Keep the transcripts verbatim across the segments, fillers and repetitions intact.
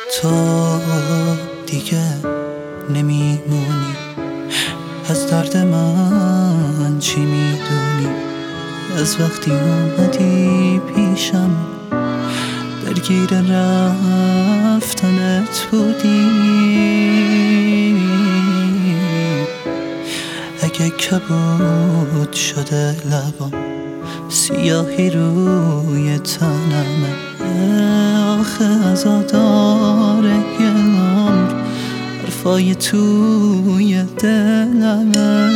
تو دیگه نمیمونی، از درد من چی میدونی؟ از وقتی اومدی پیشم درگیر رفتنت بودی. اگه کبود شده لبام، سیاهی روی تنمه، آخه عزاداره یه عمر حرفای توی دلمه.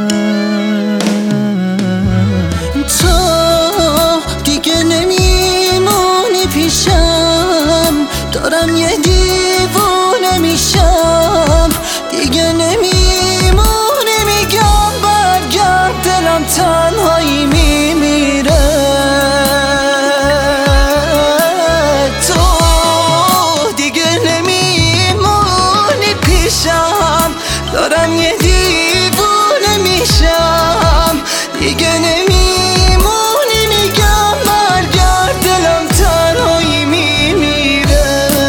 تو دیگه نمیمونی پیشم، دارم یه دیوونه میشم. دیگه نمیمونی، میگم برگرد، دلم تنهایی میمیره. تو دیگه نمیمونی پیشم، دارم یه دیوونه میشم. دیگه نمیمونی، میگم برگرد، دلم تنهایی میمیره.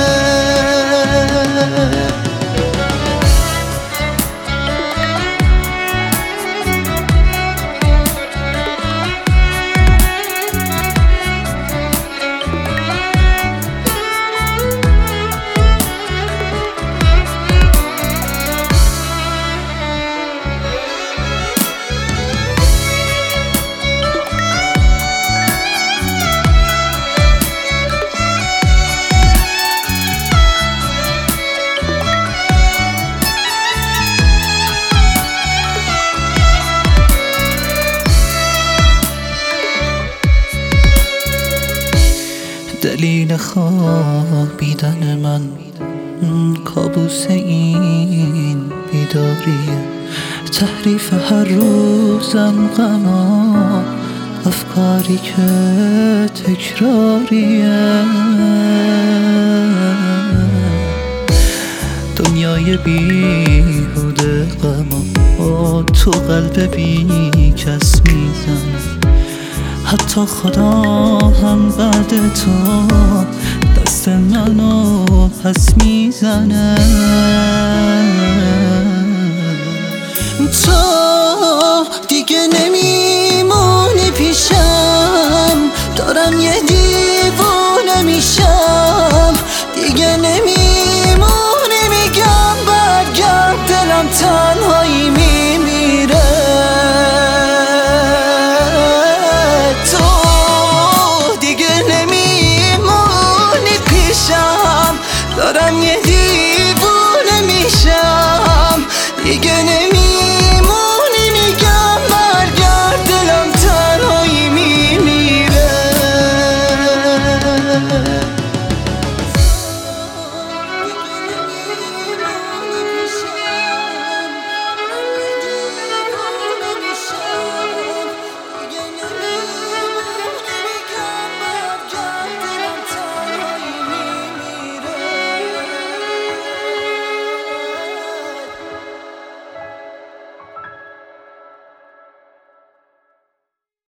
دلیل خوابیدن من کابوس این بیداریه، تحریف هر روزم غما، افکاری که تکراریه. دنیای بیهوده غما تو قلب بی کس میزنه، حتی خدا هم بعد تو دست منو پس میزنه. تو دیگه نمیمونی پیشم، دارم یه دیوونه میشم. دیگه نمیمونی، میگم برگرد، دلم تنهایی میمیره. دارم یه